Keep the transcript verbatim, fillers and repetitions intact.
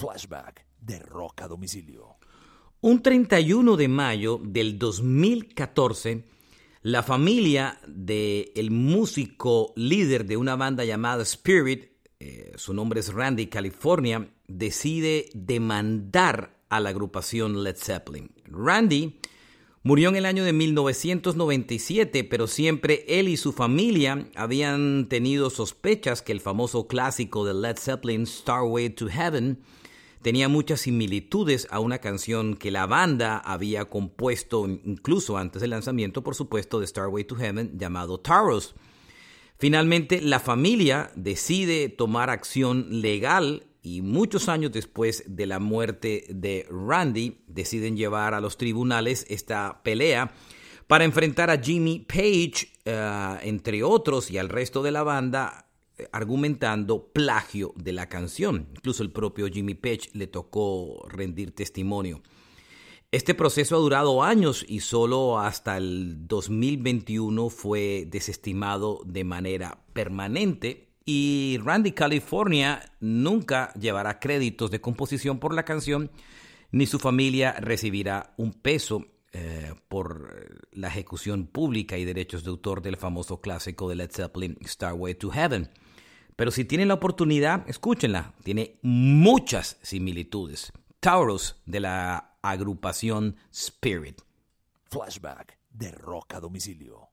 Flashback de Rock a Domicilio. Un treinta y uno de mayo del dos mil catorce, la familia del músico líder de una banda llamada Spirit, eh, su nombre es Randy California, decide demandar a la agrupación Led Zeppelin. Randy murió en el año de mil novecientos noventa y siete, pero siempre él y su familia habían tenido sospechas que el famoso clásico de Led Zeppelin, Starway to Heaven, tenía muchas similitudes a una canción que la banda había compuesto incluso antes del lanzamiento, por supuesto, de Starway to Heaven, llamado Taurus. Finalmente, la familia decide tomar acción legal y muchos años después de la muerte de Randy, deciden llevar a los tribunales esta pelea para enfrentar a Jimmy Page, uh, entre otros, y al resto de la banda, argumentando plagio de la canción. Incluso el propio Jimmy Page le tocó rendir testimonio. Este proceso ha durado años y solo hasta el dos mil veintiuno fue desestimado de manera permanente, y Randy California nunca llevará créditos de composición por la canción, ni su familia recibirá un peso eh, por la ejecución pública y derechos de autor del famoso clásico de Led Zeppelin, Starway to Heaven. Pero si tienen la oportunidad, escúchenla. Tiene muchas similitudes. Taurus, de la agrupación Spirit. Flashback de Rock a Domicilio.